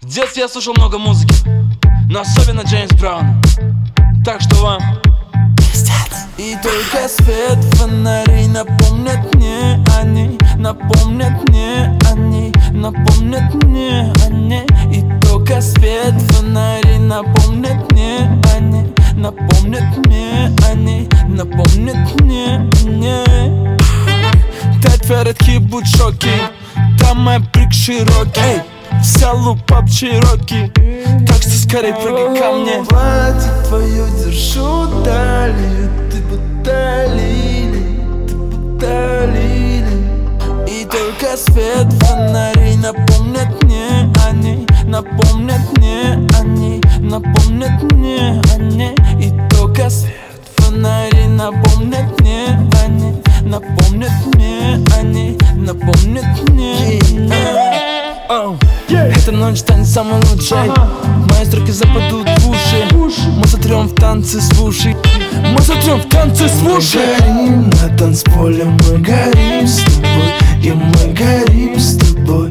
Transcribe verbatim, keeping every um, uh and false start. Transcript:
В детстве я слушал много музыки, но особенно Джеймс Браун. Так что вам и только свет фонарей напомнят мне о ней, напомнят мне о ней, напомнят мне о ней. И только свет фонарей напомнят мне о ней, напомнят мне о ней, напомнят мне о ней. Тать веретки, будь в шоке, там мой брик широкий, вся лупа Чироки, так что скорей прыгай ко мне. Платье твое держу талию, ты будто лилия, ты будто лилия. И только свет фонарей напомнят мне о ней, напомнят мне о ней, напомнят мне о ней. И только свет фонарей напомнят мне о ней, напомнят мне о ней, напомнят мне о ней. Oh. Yeah. Эта ночь станет самой лучшей, ага. Мои строки западут в уши. Мы сотрем в танце с уши. Мы сотрем в танце с уши. Мы горим на танцполе, мы горим с тобой. И мы горим с тобой.